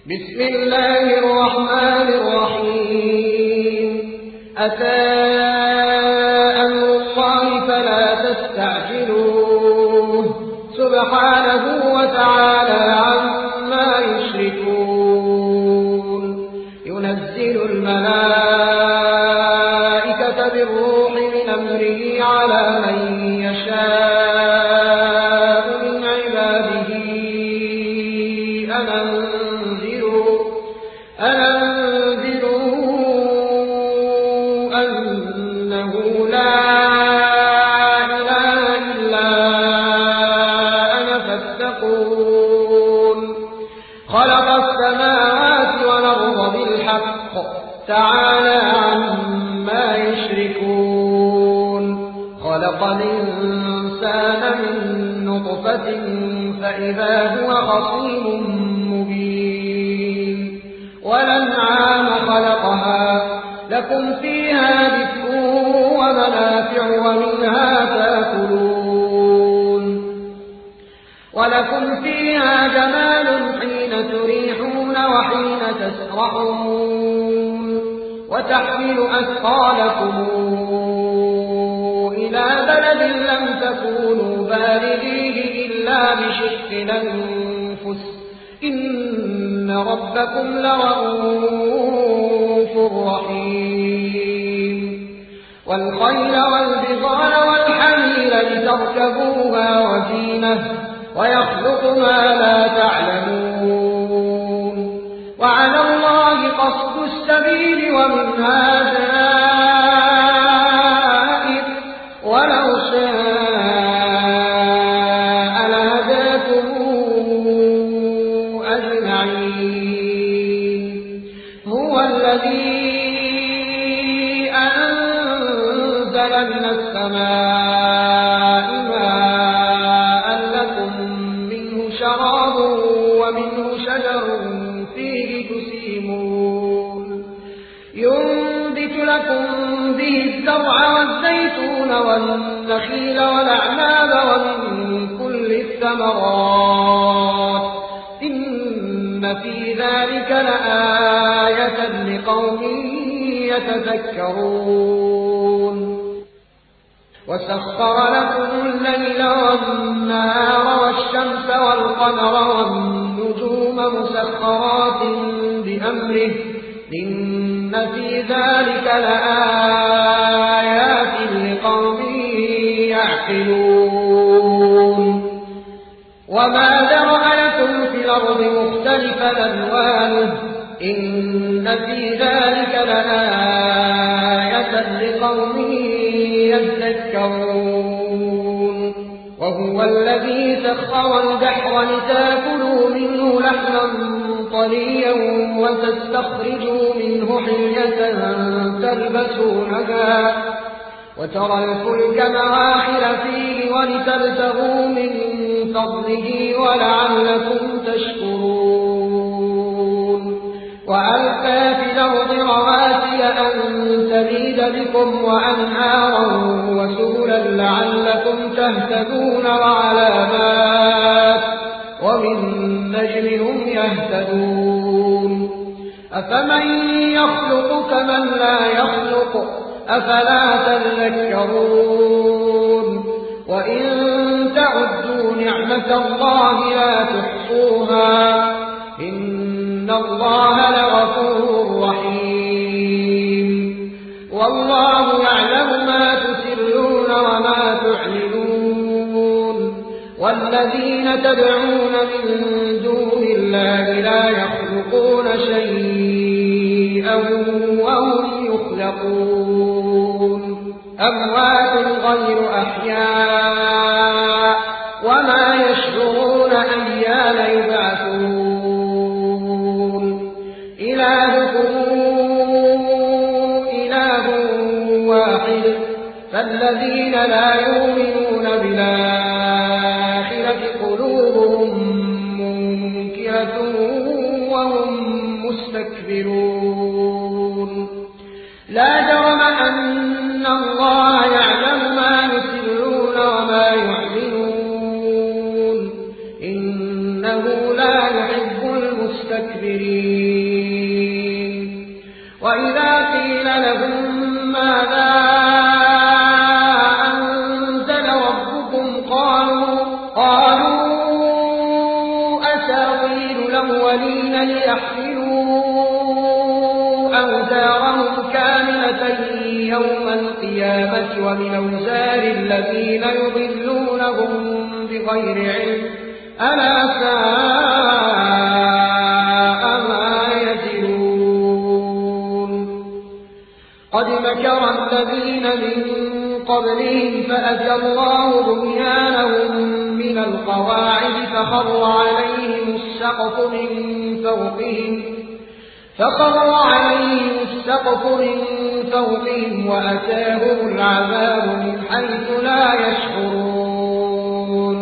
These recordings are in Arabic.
بسم الله الرحمن الرحيم أتى أمر الله فلا تستعجلوه سبحانه وتعالى عما يشركون ينزل الملائكة بالروح من أمره على من يشاء من عباده أنذروا أنه لا إله إلا أنا فاتقون خلق السماوات والأرض بالحق تعالى عما يشركون خلق الإنسان من نطفة فإذا هو خصيم مبين والأنعام خلقها لكم فيها دفء ومنافع ومنها تأكلون ولكم فيها جمال حين تريحون وحين تسرحون وتحمل أثقالكم إلى بلد لم تكونوا بالغيه إلا بشق الأنفس إن ربكم لرؤوف رحيم والخيل والبغال والحمير لتركبوها وزينة ويخلق ما لا تعلمون وعلى الله قصد السبيل ومنها جائر ولو شاء لهداكم أجمعين هو الذي أنزل من السماء ماء لكم منه شراب ومنه شجر فيه تسيمون ينبت لكم به الزرع والزيتون والنخيل والأعناب ومن كل الثمرات إن في ذلك لآية لقوم يتذكرون وسخر لكم الليل والنهار والشمس والقمر والنجوم مسخرات بأمره إن في ذلك لآيات لقوم يعقلون وما ذرأ لكم في الأرض مختلفا ألوانه إن في ذلك لآية لقوم يذكرون وهو الذي سخر البحر لتاكلوا منه لحما طريا وتستخرجوا منه حلية تلبسونها وترى الفلك مواخر فيه ولتبتغوا من فضله ولعلكم تشكرون وألقى في الأرض رواسي أن تميد بكم وأنهارا وسبلا لعلكم تهتدون وعلامات وبالنجم هم يهتدون أفمن يخلق كمن لا يخلق أفلا تذكرون وإن تعدوا نعمة الله لا تحصوها إن الله لغفور رحيم والله يعلم ما تسرون وما تعلنون والذين تدعون من دون الله لا يخلقون شيئا وهم يخلقون أموات غير أحياء وما يشعرون أيان يبعثون إلهكم إله واحد فالذين لا يؤمنون بالآخرة قلوبهم منكرة وهم مستكبرون لا جرم أن الله يعلم ما يسرون وما يعلنون إنه لا يحب المستكبرين المستكبرين وإذا قيل لهم ماذا أنزل ربكم قالوا أساطير الأولين ليحملوا أوزارهم كاملة يوم القيامة ومن أوزار الذين يضلونهم بغير علم ألا ساء ما يزرون قد مكر الذين من قبلهم فأتى الله بنيانهم من القواعد فخر عليهم السقف من فوقهم وأتاهم العذاب من حيث لا يشعرون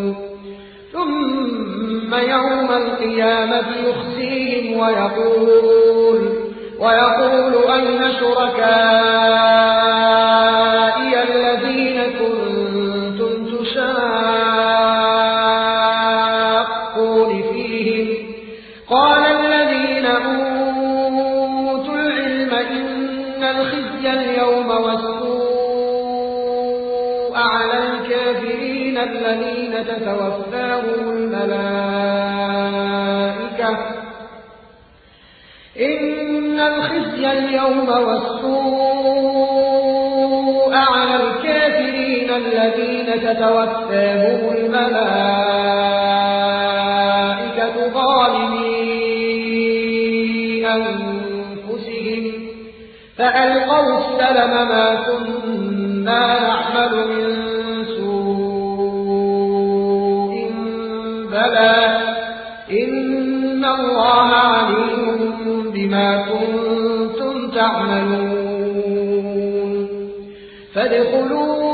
ثم يوم القيامة يخزيهم ويقول أين شركائي الذين كنتم تشاقون فيهم قال الذين أوتوا العلم إن الخزي اليوم والسوء على الكافرين الذين تتوفاهم الملائكة إن الخزي اليوم والسوء على الكافرين الذين تتوفاهم الملائكة ظالمي أنفسهم فألقوا السلم ما كنا نعمل من سوء بلى إن الله عليم بما كنتم تعملون فادخلوا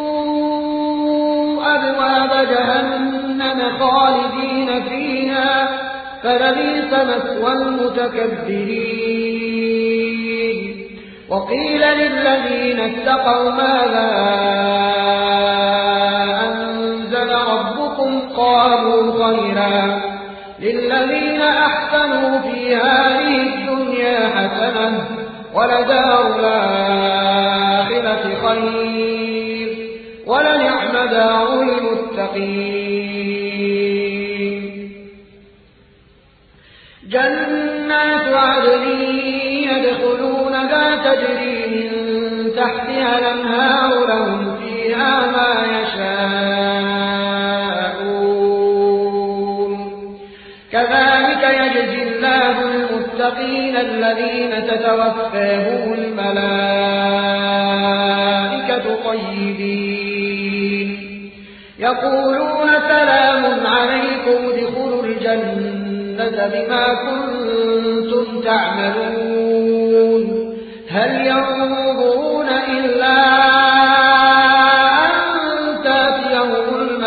أبواب جهنم خالدين فيها فلبئس مثوى المتكبرين وقيل للذين اتقوا ماذا أنزل ربكم قالوا خيرا للذين أحسنوا في هذه الدنيا حسنة ولدار الآخرة خير ولنعم دار المتقين جنات عدن يدخلونها تجري من تحتها الأنهار لهم فيها ما يشاءون كذلك يجزي الله المتقين الذين تتوفاهم الملائكة طيبين يقولون سلام عليكم ادخلوا الجنة بما كنتم تعملون هل ينظرون إلا أن تأتيهم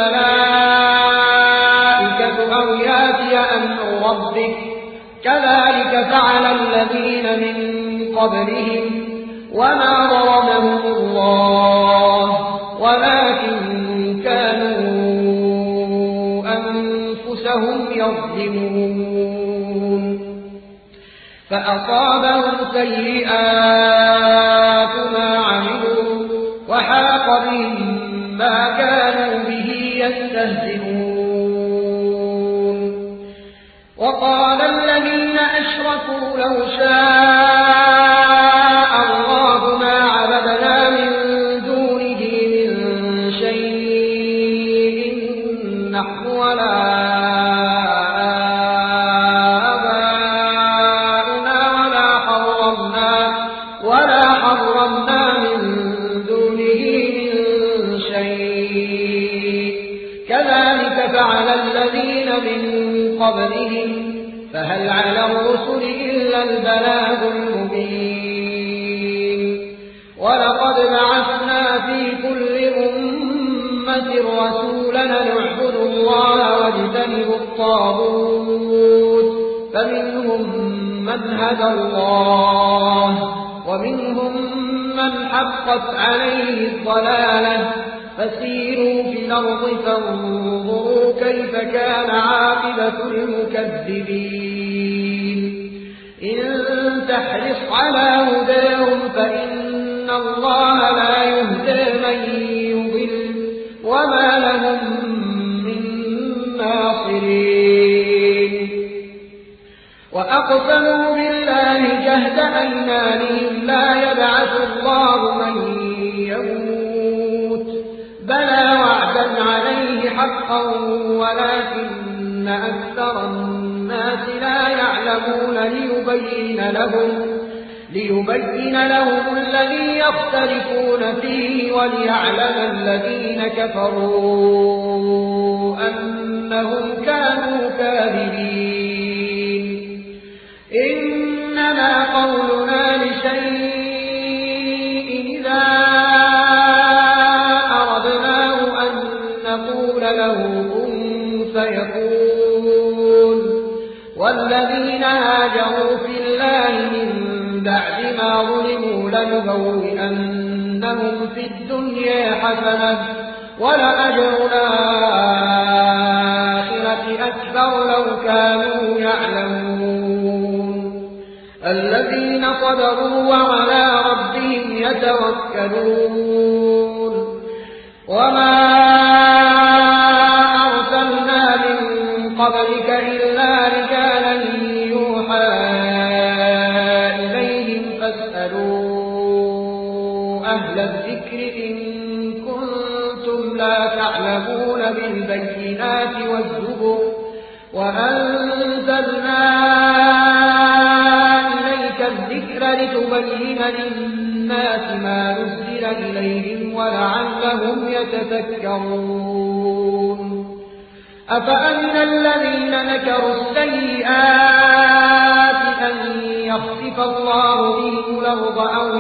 الملائكة أو يأتي أمر ربك كذلك فعل الذين من قبلهم وما ظلمهم الله ولكن كانوا أنفسهم يظلمون فأصابهم سيئات ما عملوا وحاق بهم ما كانوا به يستهزئون وقال الذين أشركوا لو شاء الله ما عبدنا من دونه من شيء نحن ولا آباؤنا ولا حرمنا من دونه من شيء كذلك فعل الذين من قبلهم فهل على الرسل إلا البلاغ المبين ولقد بعثنا في كل أمة رسولا نعبد الله واجتنب الطاغوت فمنهم من هدى الله ومنهم من حقت عليه الضلالة فسيروا في الأرض فانظروا كيف كان عاقبة المكذبين على هداهم فإن الله لا يهدي من يضل وما لهم من ناصرين وأقسموا بالله جهد أيمانهم لا يبعث الله من يموت بلى وعدا عليه حقا ولكن أكثر الناس لا يعلمون ليبين لهم الذي يختلفون فيه وليعلم الذين كفروا أنهم كانوا كاذبين إنما قولنا لشيء إذا أردناه أن نقول له كن فيكون والذين هاجروا في الله من بعد ما ظلموا لنبوئنهم في الدنيا حسنة ولأجر الآخرة أكبر لو كانوا يعلمون الذين صبروا وعلى ربهم يتوكلون وما أرسلنا من قبلك إلا رجالا يوحى إليهم فاسألوا أهل الذكر إن كنتم لا تعلمون بالبينات والزبر وأنزلنا إليك الذكر لتبين للناس ما نزل إليهم ولعلهم يتذكرون أفأمن الذين مكروا السيئات أن يخسف الله بهم الأرض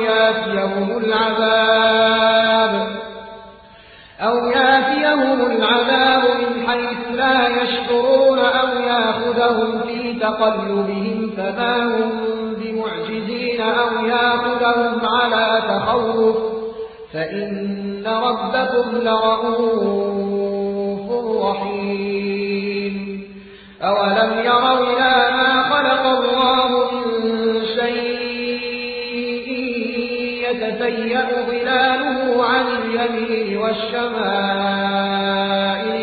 أو ياتيهم العذاب من حيث لا يشعرون أو يأخذهم في تقلبهم فما هم بمعجزين أو يأخذهم على تخوف فإن ربكم لرؤوف رحيم أولم يروا إلى ما خلق الله من شيء يتفيأ ظلاله عن اليمين والشمائل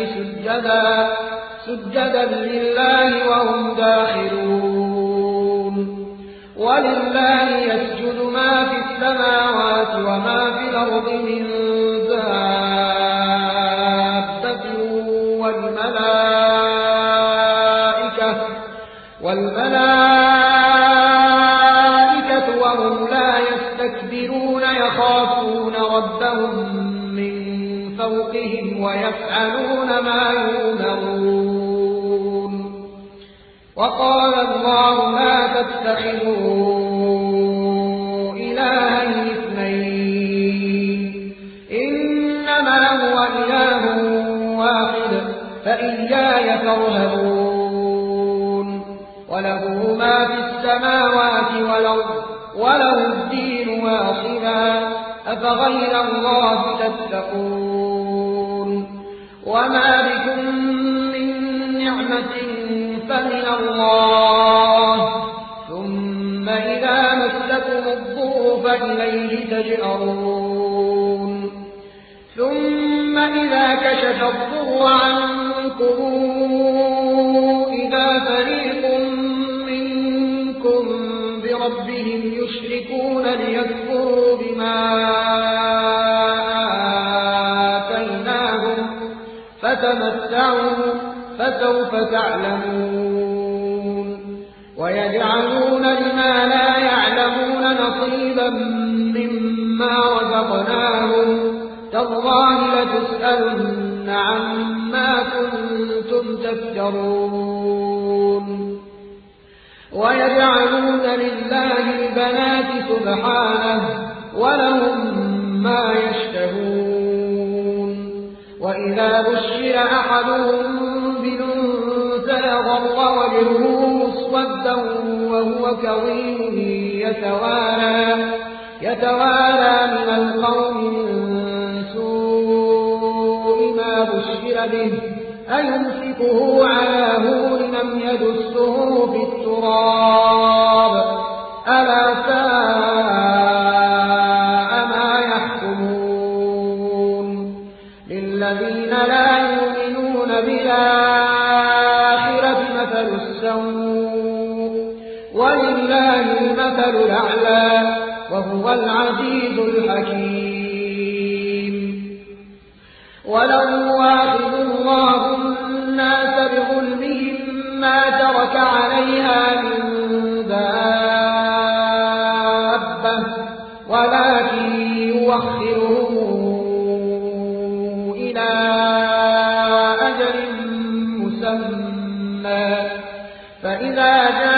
سجدا لله وهم داخلون ولله يسجد ما في السماوات وما في الأرض من دابة والملائكة وهم لا يستكبرون يخافون ربهم من فوقهم ويفعلون ما يؤمرون وقال الله لا تتخذوا إلهين اثنين إنما هو إله واحد فإياي فارهبون وله ما في السماوات والأرض وله الدين واصبا أفغير الله تتقون وما بكم من نعمة فمن الله ثم إذا مسكم الضر فإليه تجأرون ثم إذا كشف الضر عنكم إذا فريق منكم بربهم يشركون ليكفروا بما آتيناهم فتمتعوا فسوف تعلمون ويجعلون لما لا يعلمون نصيبا مما رزقناهم تالله لتسألن عما كنتم تفترون ويجعلون لله البنات سبحانه ولهم ما يشتهون وإذا بشر أحدهم بالأنثى ظل وجهه مسودا وهو كظيم يتوارى من القوم من سوء ما بشر به أيمسكه على هون لم يدسه في التراب ألا ساء ولله المثل الأعلى وهو العزيز الحكيم. ولو يؤاخذ الله الناس بظلمهم ما ترك عليها من دابة ولكن يؤخرهم إلى أجل مسمى فإذا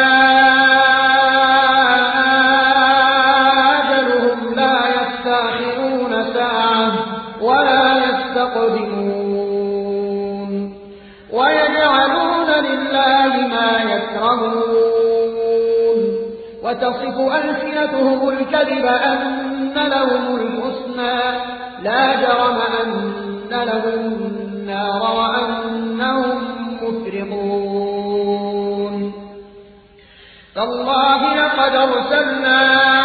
جاء أجلهم لا يستأخرون ساعة ولا يستقدمون ويجعلون لله ما يكرهون وتصف ألسنتهم الكذب أن لهم الحسنى لا جرم أن لهم النار وأنهم مفرطون. تالله لقد أرسلنا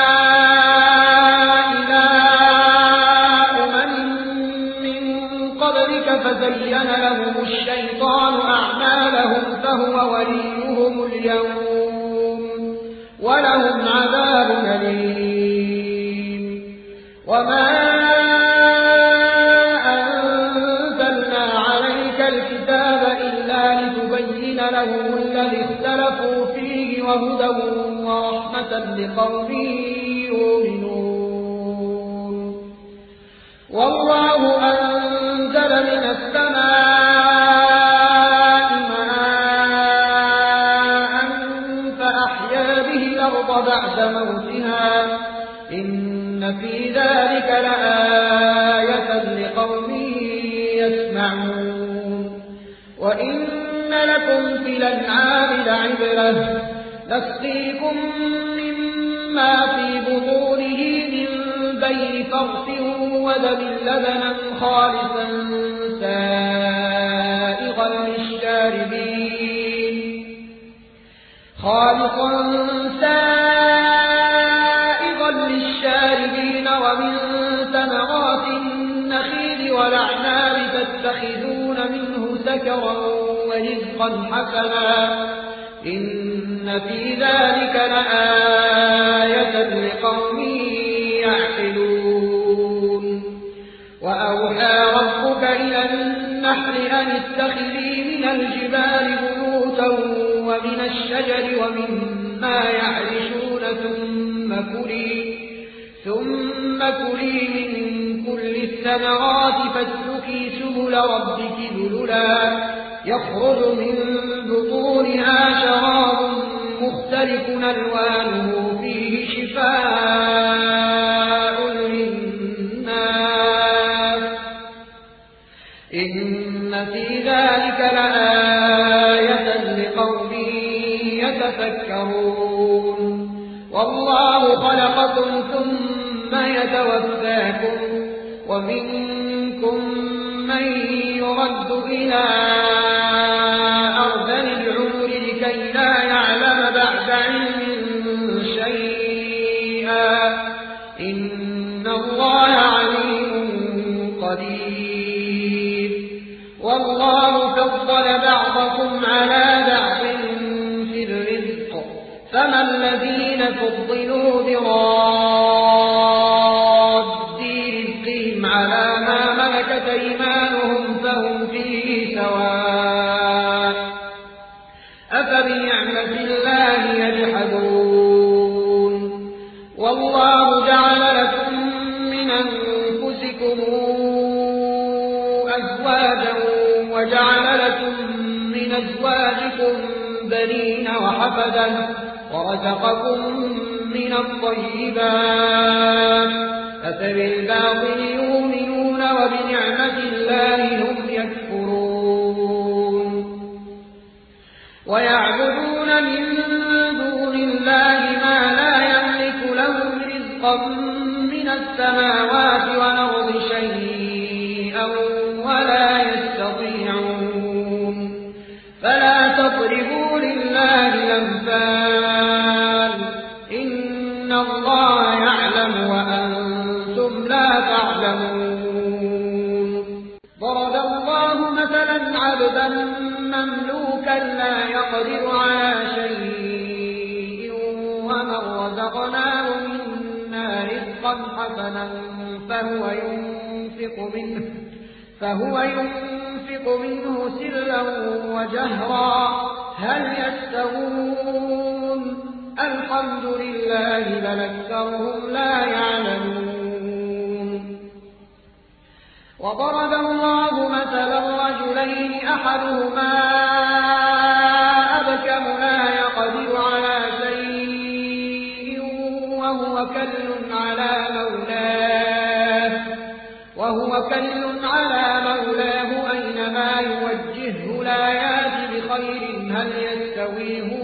إلى أمم من قبلك فزين لهم الشيطان أعمالهم فهو وليهم اليوم ولهم عذاب أليم. وما أنزلنا عليك الكتاب إلا لتبين لهم الذي اختلفوا فيه وهدى ورحمة لقوم يؤمنون. والله أنزل من السماء ماء فأحيا به الأرض بعد موتها إن في ذلك لآية لقوم يسمعون. وإن لكم في الأنعام لعبرة نسقيكم مما في بطونه من بين فرث ودم لبنا خالصا سائغا للشاربين ومن ثمرات النخيل والأعناب تتخذون منه سكرا ورزقا حسنا إن في ذلك لآية لقوم يعقلون. وأوحى ربك إلى النحل أن اتخذي من الجبال بيوتا ومن الشجر ومما يعرشون ثم كلي من كل الثمرات فاسلكي سبل ربك ذللا يخرج من بطونها شراب مختلف ألوانه فيه شفاء للناس إن في ذلك لآية لقوم يتفكرون. والله خلقكم ثم يتوفاكم ومنكم من يرد إلى أرذل العمر لكي لا يعلم بعد علم شيئا إن الله عليم قدير. والله فضل بعضكم على بعض في الرزق فما الذين فضلوا براد رزقهم على ما ملكت أيمانهم فهم فيه سواء أفبنعمة الله يجحدون. والله جعل لكم من أنفسكم أزواجا وجعل لكم من أزواجكم بنين وحفدا ورزقكم من الطيبات أفبالباطل يؤمنون وبنعمة الله هم يكفرون. ويعبدون من دون الله ما لا يملك لهم رزقا من السماوات والأرض شيئا ولا يستطيعون. فلا تضربوا لله الأمثال إن الله يعلم وأنتم لا تعلمون. ضرب الله مثلا عبدا مملوكا لا يقدر على شيء ومن رزقناه منا رزقا حسنا فهو ينفق منه سرا وجهرا هل يستوون الحمد لله بل أكثرهم لا يعلمون وضرب الله مثلا رجلين أحدهما أبكم لا يقدر على شيء وهو كل على مولاه أينما يوجهه لا يأتي بخير هل يستوي هو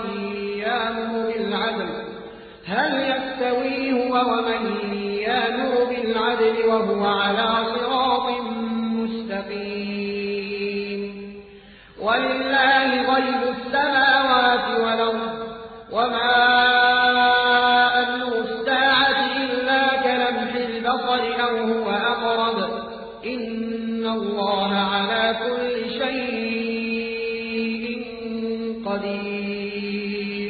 ومن يأمر بالعدل وهو على صراط مستقيم ولله غيب السماوات والأرض وما أمر الساعة إلا كلمح البصر أو هو أقرب إن الله على كل شيء قدير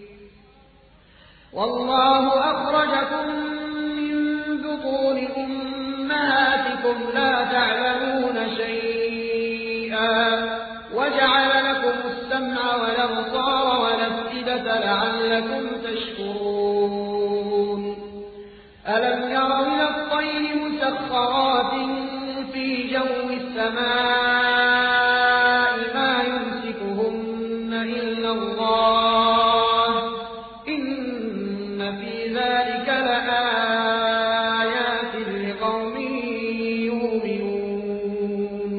والله أخرجكم من بطون أمهاتكم لا تعلمون شيئا وجعل لكم السمع والأبصار والأفئدة لعلكم تشكرون ألم يروا إلى الطير مسخرات في جو السماء ما يمسكهن إلا الله إن في ذلك لآيات لقوم يؤمنون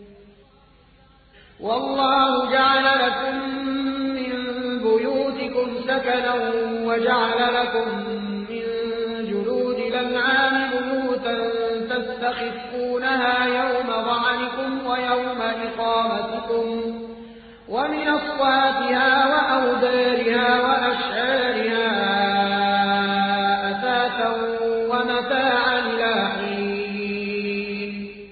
والله جعل لكم من بيوتكم سكنا وجعل لكم من جلود الأنعام بيوتا تستخفونها يوم ظعنكم ويوم إقامتكم ومن أصواتها وأوبارها وأشعارها أثاثا ومتاعا إلى حين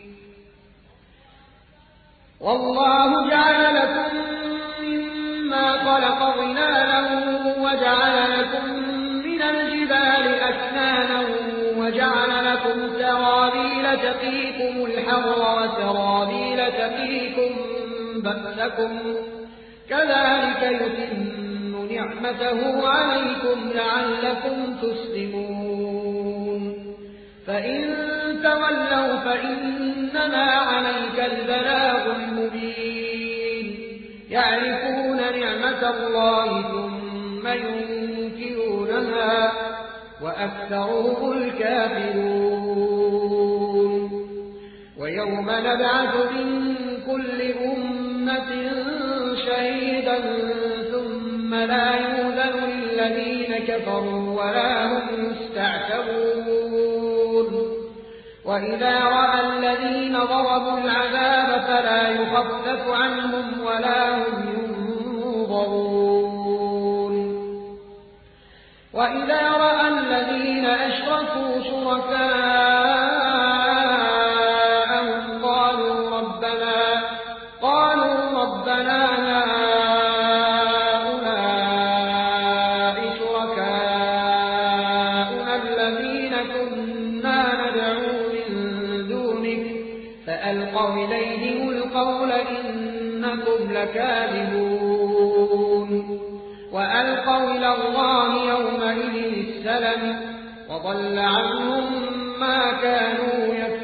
والله جعل لكم مما خلق ظلالا وجعل لكم من الجبال أكنانا وجعل لكم سرابيل تقيكم الحر وسرابيل تقيكم بأسكم كذلك يتم نعمته عليكم لعلكم تسلمون فإن تولوا فإنما عليك البلاغ المبين يعرفون نعمة الله ثم ينكرونها وأكثرهم الكافرون ويوم نبعث من كل أمة شهيدا ثم لا يؤذن للذين كفروا ولا هم يستعتبون وإذا رأى الذين ضربوا العذاب فلا يخفف عنهم ولا هم ينظرون وإذا رأى الذين أشركوا شركاءهم قالوا ربنا هؤلاء شركاؤنا الذين كنا ندعو من دونك فألقوا إليهم القول إنكم لكاذبون وألقوا إلى الله يومئذ السلم وضل عنهم ما كانوا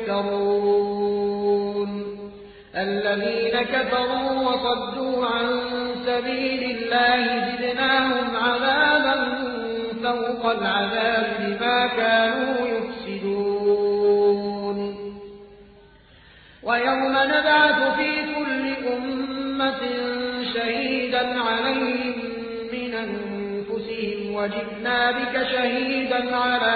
يفترون الذين كفروا وصدوا عن سبيل الله زدناهم عذابا فوق العذاب بما كانوا يفسدون ويوم نبعث في كل أمة شهيدا عليهم من أنفسهم وجئنا بك شهيدا على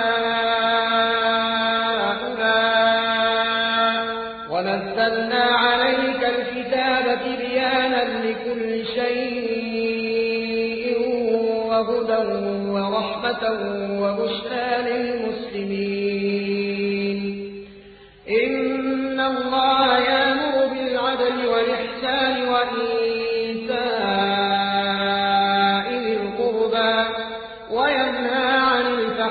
هؤلاء ونزلنا عليك الكتاب تبيانا لكل شيء وهدى ورحمة وبشرى للمسلمين إن الله يأمر بالعدل والإحسان وإيتاء ذي القربى وينهى عن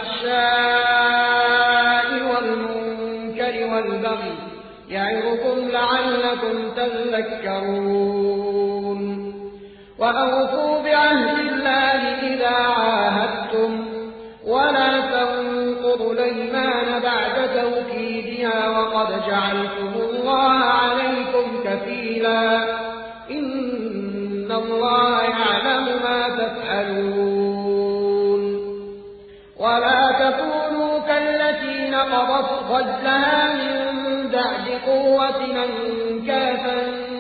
الفحشاء والمنكر والبغي يعظكم لعلكم تذكرون وأوفوا بعهد الله إذا عاهدتم ولا تنقضوا الأيمان بعد توكيدها وقد جعلتم الله عليكم كفيلا إن الله يعلم ما تفعلون ولا تكونوا كالتي نقضت غزلها من بعد قوة أنكاثا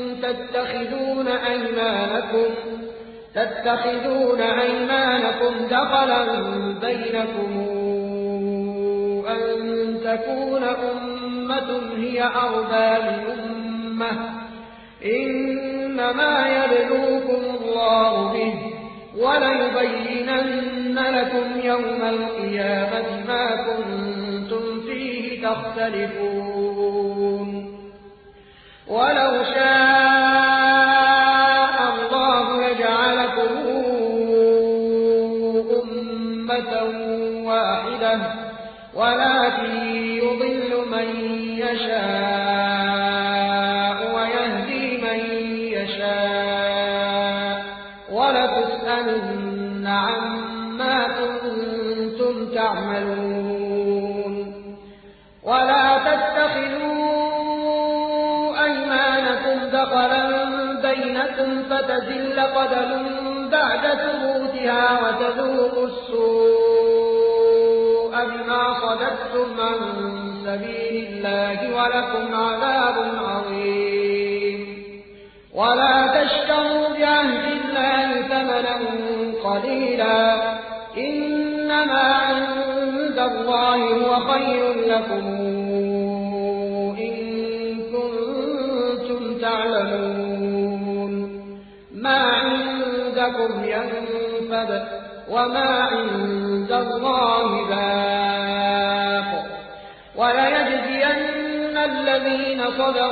تتخذون أيمانكم دخلا بينكم أن تكون أمة هي أربى من أمة إنما يبلوكم الله به وليبينن لكم يوم القيامة ما كنتم فيه تختلفون ولو شاء الله لجعلكم أمة واحدة ولكن يضل من يشاء ويهدي من يشاء ولتسألن عما كنتم تعملون ولا تتخذوا أيمانكم دخلا بينكم فتزل قدم بعد ثبوتها وتذوقوا السوء بما صددتم عن سبيل الله ولكم عذاب عظيم ولا تشتروا بعهد الله ثمنا قليلا إنما عند الله هو خير لكم إن كنتم تعلمون ما عندكم ينفد وما عند الله باق وليجزين الذين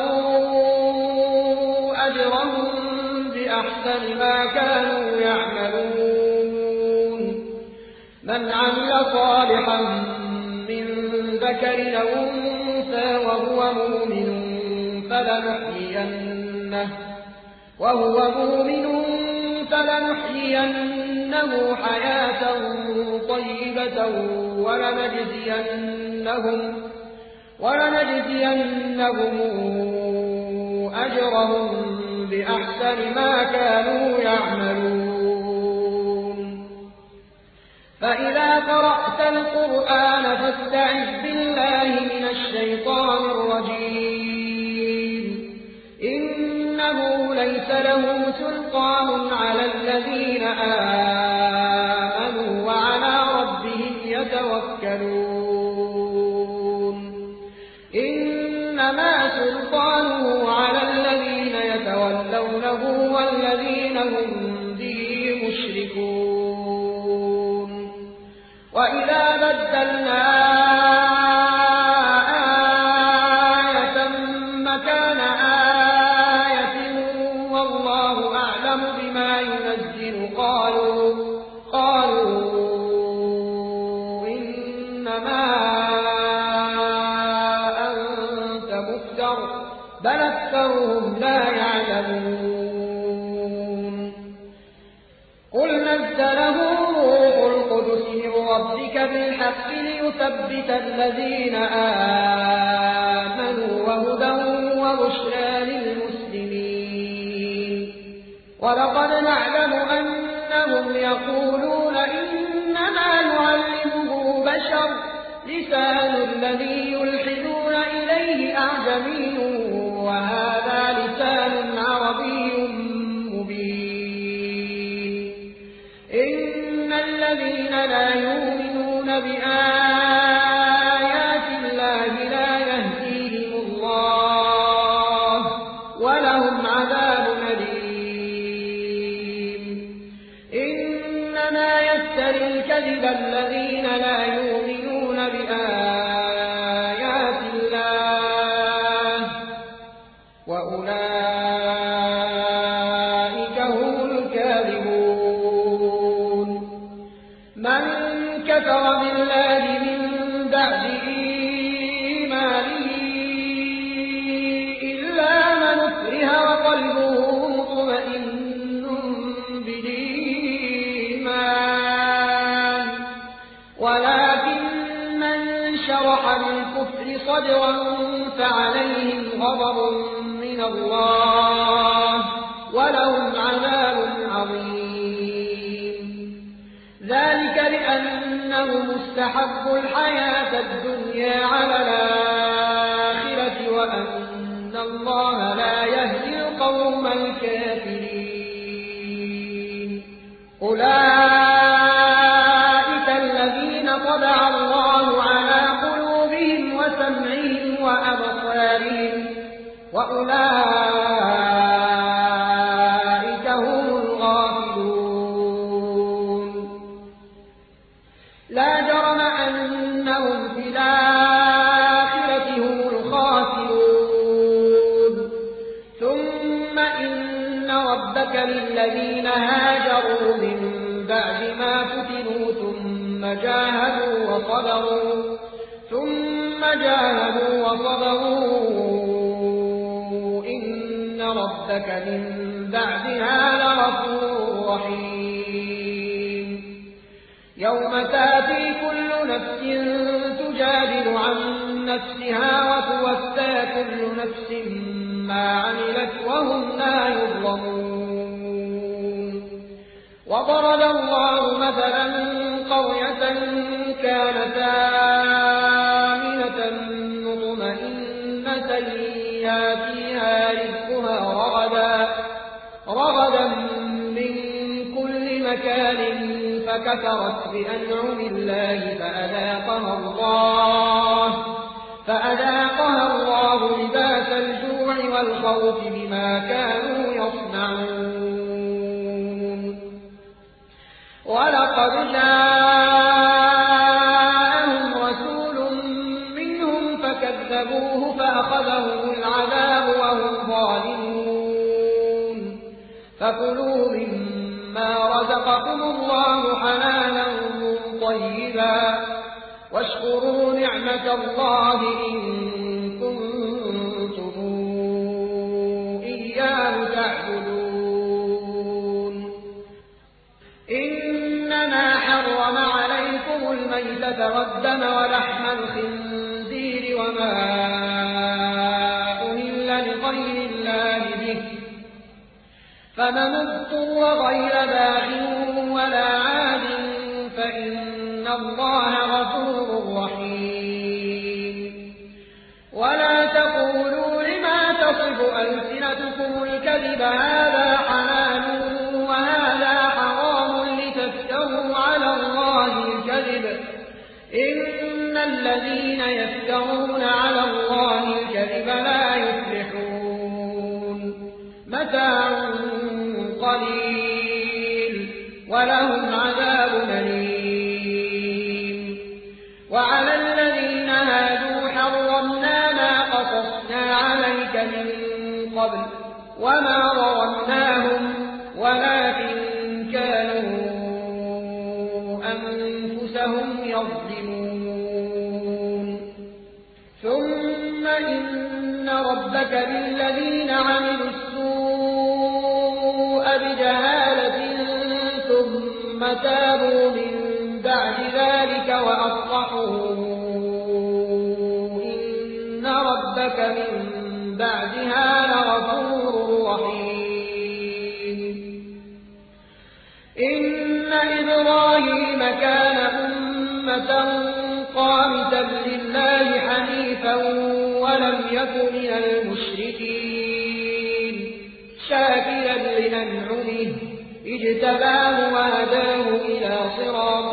صبروا أجرهم بأحسن ما كانوا يعملون من عمل صالحا من ذكر أو أنثى وهو مؤمن فلنحيينه حياة طيبة ولنجزينهم أجرهم بأحسن ما كانوا يعملون فإذا قرأت القرآن فاستعذ بالله من الشيطان الرجيم إنه ليس له سلطان على الذين آمنوا وعلى ربهم يتوكلون إنما سلطانه على الذين يتولونه والذين هم به مشركون وإذا بدلنا آية مكان آية والله أعلم بما ينزل قالوا إنما أنت مفتر بل أكثرهم لا يعلمون قل نزله روح القدس من ربك بالحق ليثبت الذين آمنوا وهدى وبشرى للمسلمين ولقد نعلم أنهم يقولون إنما يعلمه بشر لسان الذي يلحدون إليه أعجمي وهذا لسان عربي مبين إن الذين لا يؤمنون بآيات الله لا يهديهم الله ولهم عذاب أليم إنما يفتري الكذب الذين لا يؤمنون بآيات الله وأولئك هم الكاذبون من كفر بالله من بعد إيمانه إلا من أكره وقلبه مطمئن بالإيمان ولكن من شرح بالكفر صدرا فعليهم غضب من الله ولهم عذاب عظيم ذلك بأنهم استحبوا الحياة الدنيا على الآخرة وأن الله لا يهدي القوم الكافرين أولئك الذين طبع الله على قلوبهم وسمعهم وأبصارهم وأولئك هم الغافلون لا جرم أنهم في الآخرة هم الخاسرون ثم إن ربك للذين هاجروا من بعد ما فتنوا ثم جاهدوا وصبروا إن ربك من بعدها لغفور رحيم يوم تاتي كل نفس تجادل عن نفسها وتوفى كل نفس ما عملت وهم لا يظلمون وضرب الله مثلا قرية كانت آمنة مطمئنة ياتيها رزقها رغدا من كل مكان فكفرت بأنعم الله فأذاقها الله لباس الجوع والخوف بما كانوا يصنعون ولقد جاءهم رسول منهم فكذبوه فأخذهم العذاب وهم ظالمون فكلوا مما رزقكم الله حلالا طيبا واشكروا نعمة الله إن كنتم إياه تعبدون إنما حرم عليكم الميتة والدم ولحم الخنزير وما أهل لغير الله به فمن اضطر غير باغ ولا عاد فإن الله غفور رحيم ولا تقولوا لما تصف ألسنتكم الكذب هذا حلال وهذا حرام لتفتروا على الله الكذب إن الذين يفترون على الله الكذب لا يفلحون متاع قليل ولهم عذاب أليم وعلى الذين هادوا حرمنا ما قصصنا عليك من قبل وما ظلمناهم ولكن كانوا أنفسهم يظلمون ثم إن ربك للذين عملوا السوء بجهالة ثم تابوا من بعد ذلك وأصلحوا إن ربك من بعدها لغفور رحيم إن إبراهيم كان أمة قانتا لله حنيفا ولم يك من المشركين شاكرا لنعمه اجتباه وهداه إلى صراط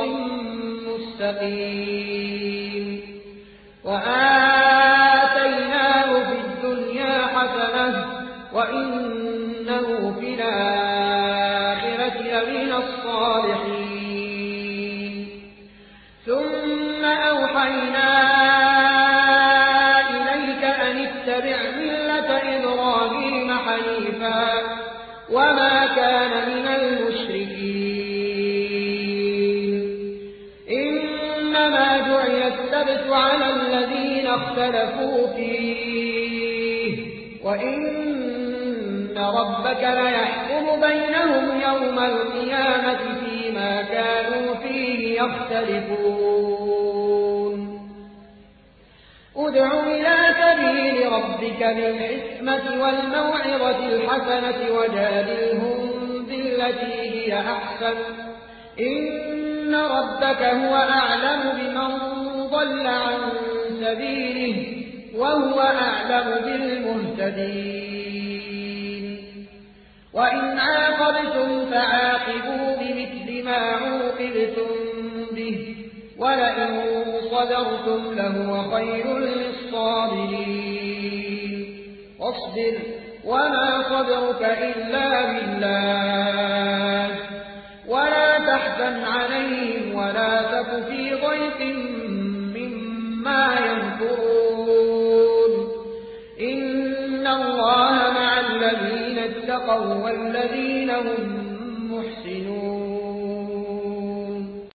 مستقيم وآتيناه في الدنيا حسنة وإنه في الآخرة لمن الصالحين ثم أوحينا إليك أن اتبع ملة إبراهيم حنيفا وما كان من المشركين السبت على الذين اختلفوا فيه وإن ربك ليحكم بينهم يوم القيامة فيما كانوا فيه يختلفون ادع إلى سبيل ربك بالحكمة والموعظة الحسنة وجادلهم بالتي هي أحسن إن ربك هو أعلم بمن ضل عن سبيله وهو أعلم بالمهتدين وإن عاقبتم فعاقبوا بمثل ما عوقبتم به ولئن صبرتم لهو خير للصابرين واصبر وما صبرك إلا بالله ولا تحزن عليهم ولا تك في ضيق مما يمكرون إن الله مع الذين اتقوا والذين هم محسنون